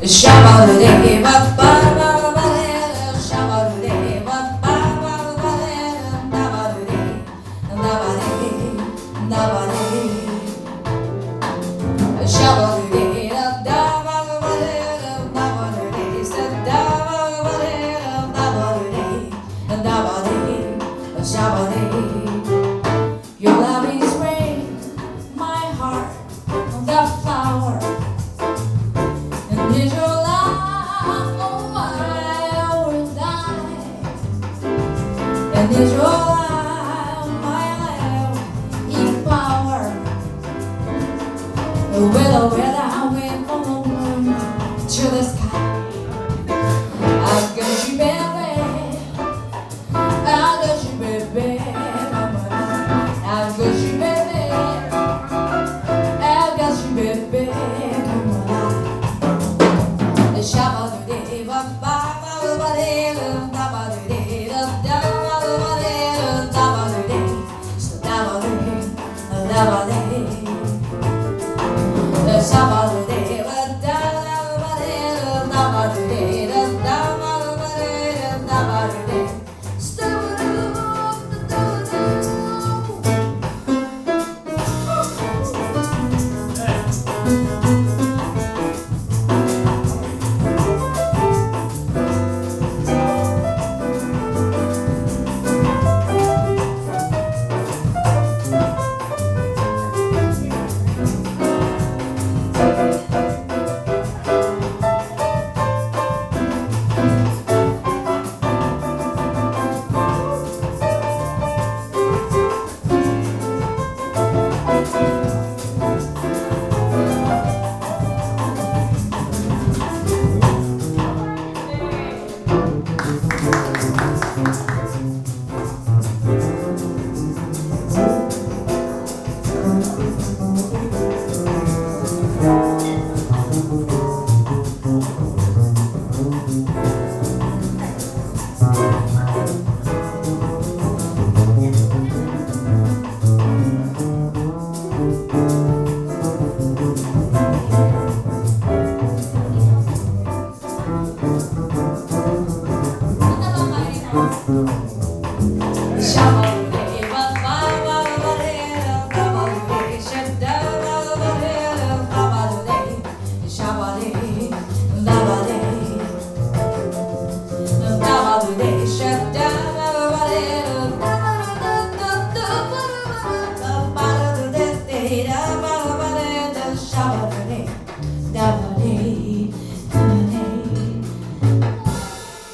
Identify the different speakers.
Speaker 1: Shabba-da-dee, ba-ba-ba-ba-ba-dee, shabba-da-dee, ba-ba-ba-ba-ba-dee, da-ba-da-dee, da-ba-dee, da-ba-dee. Shabba-da-dee, da-ba-ba-ba-dee, da-ba-da-dee, da-ba-ba-ba-dee, da-ba-da-dee, da-ba-dee, shabba-dee. Your love is rain, my heart, the flower. And is your love, oh I will die. And is your love, my love, in power. With a weather I went on to the sky.